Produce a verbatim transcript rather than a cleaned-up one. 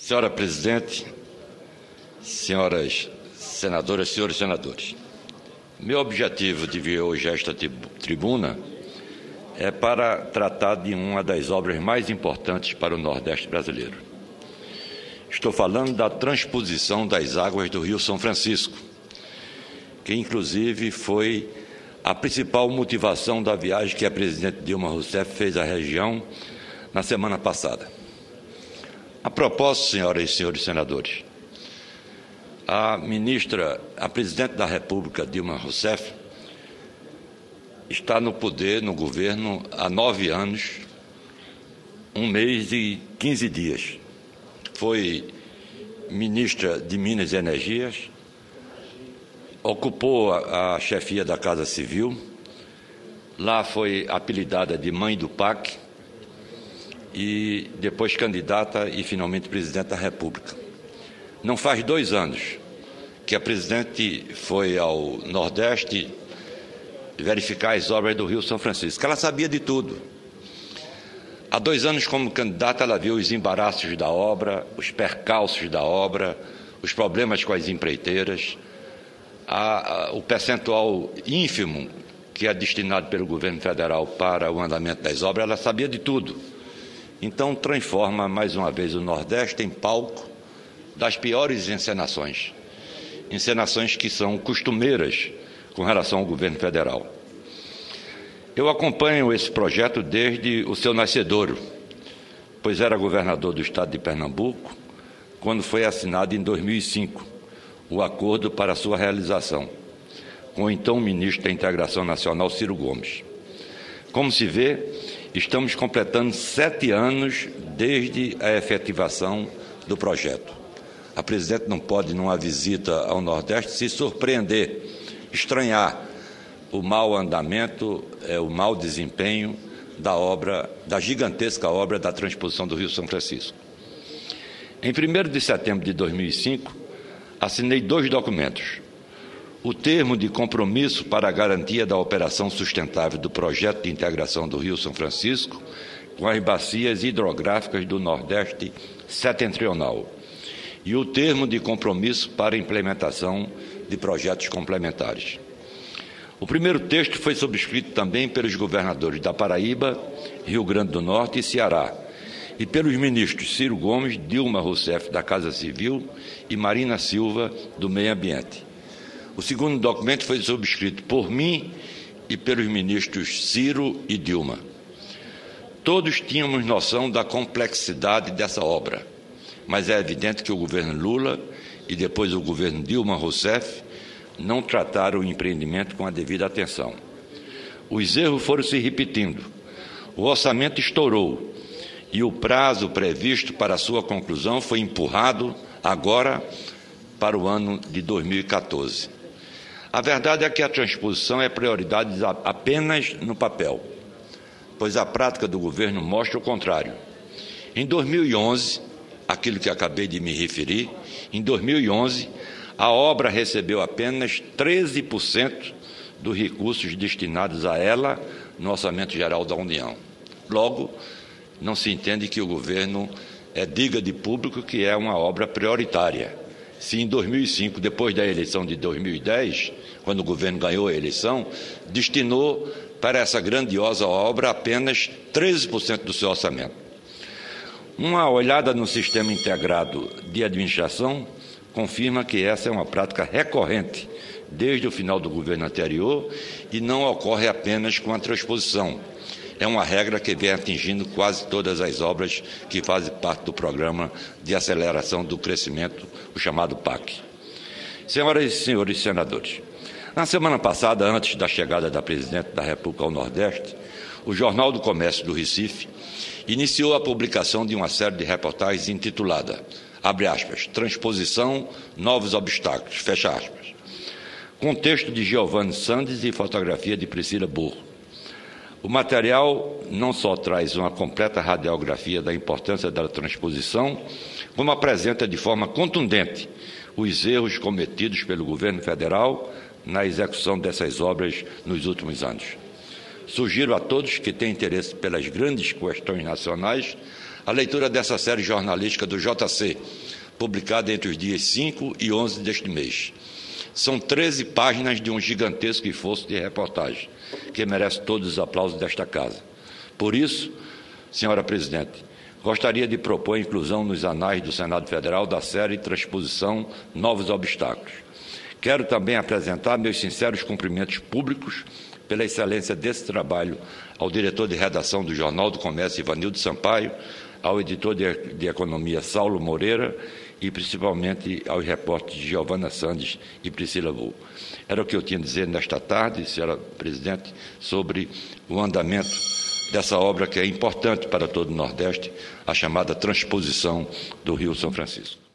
Senhora Presidente, senhoras senadoras, senhores senadores, meu objetivo de vir hoje a esta tribuna é para tratar de uma das obras mais importantes para o Nordeste brasileiro. Estou falando da transposição das águas do Rio São Francisco, que inclusive foi a principal motivação da viagem que a presidente Dilma Rousseff fez à região na semana passada. A propósito, senhoras e senhores senadores, a ministra, a presidente da República, Dilma Rousseff, está no poder, no governo, há nove anos, um mês e quinze dias. Foi ministra de Minas e Energias, ocupou a, a chefia da Casa Civil, lá foi apelidada de Mãe do P A C e depois candidata e finalmente presidente da República. Não faz dois anos que a presidente foi ao Nordeste verificar as obras do Rio São Francisco. Ela sabia de tudo. Há dois anos, como candidata, ela viu os embaraços da obra, os percalços da obra, os problemas com as empreiteiras, a, a, o percentual ínfimo que é destinado pelo governo federal para o andamento das obras. Ela sabia de tudo. Então, transforma mais uma vez o Nordeste em palco das piores encenações, encenações que são costumeiras com relação ao governo federal. Eu acompanho esse projeto desde o seu nascedouro, pois era governador do estado de Pernambuco, quando foi assinado em dois mil e cinco o acordo para a sua realização, com o então ministro da Integração Nacional, Ciro Gomes. Como se vê, estamos completando sete anos desde a efetivação do projeto. A presidente não pode, numa visita ao Nordeste, se surpreender, estranhar o mau andamento, é, o mau desempenho da obra, da gigantesca obra da transposição do Rio São Francisco. Em primeiro de setembro de dois mil e cinco, assinei dois documentos. O termo de compromisso para a garantia da operação sustentável do projeto de integração do Rio São Francisco com as bacias hidrográficas do Nordeste setentrional e o termo de compromisso para a implementação de projetos complementares. O primeiro texto foi subscrito também pelos governadores da Paraíba, Rio Grande do Norte e Ceará, e pelos ministros Ciro Gomes, Dilma Rousseff, da Casa Civil, e Marina Silva, do Meio Ambiente. O segundo documento foi subscrito por mim e pelos ministros Ciro e Dilma. Todos tínhamos noção da complexidade dessa obra, mas é evidente que o governo Lula e depois o governo Dilma Rousseff não trataram o empreendimento com a devida atenção. Os erros foram se repetindo, o orçamento estourou e o prazo previsto para a sua conclusão foi empurrado agora para o ano de dois mil e quatorze. A verdade é que a transposição é prioridade apenas no papel, pois a prática do governo mostra o contrário. Em dois mil e onze, aquilo que acabei de me referir, em dois mil e onze, a obra recebeu apenas treze por cento dos recursos destinados a ela no Orçamento Geral da União. Logo, não se entende que o governo é, diga de público que é uma obra prioritária. Se em dois mil e cinco, depois da eleição de dois mil e dez, quando o governo ganhou a eleição, destinou para essa grandiosa obra apenas treze por cento do seu orçamento. Uma olhada no sistema integrado de administração confirma que essa é uma prática recorrente desde o final do governo anterior e não ocorre apenas com a transposição. É uma regra que vem atingindo quase todas as obras que fazem parte do Programa de Aceleração do Crescimento, o chamado P A C. Senhoras e senhores senadores, na semana passada, antes da chegada da presidente da República ao Nordeste, o Jornal do Comércio do Recife iniciou a publicação de uma série de reportagens intitulada, abre aspas, Transposição, Novos Obstáculos, fecha aspas, com texto de Giovanni Sandes e fotografia de Priscila Burro. O material não só traz uma completa radiografia da importância da transposição, como apresenta de forma contundente os erros cometidos pelo governo federal na execução dessas obras nos últimos anos. Sugiro a todos que têm interesse pelas grandes questões nacionais a leitura dessa série jornalística do J C, publicada entre os dias cinco e onze deste mês. São treze páginas de um gigantesco esforço de reportagem, que merece todos os aplausos desta Casa. Por isso, senhora presidente, gostaria de propor a inclusão nos anais do Senado Federal da série Transposição Novos Obstáculos. Quero também apresentar meus sinceros cumprimentos públicos pela excelência desse trabalho ao diretor de redação do Jornal do Comércio, Ivanildo Sampaio, ao editor de, de Economia, Saulo Moreira, e principalmente aos repórteres Giovana Sandes e Priscila Vu. Era o que eu tinha a dizer nesta tarde, senhora presidente, sobre o andamento dessa obra que é importante para todo o Nordeste, a chamada transposição do Rio São Francisco.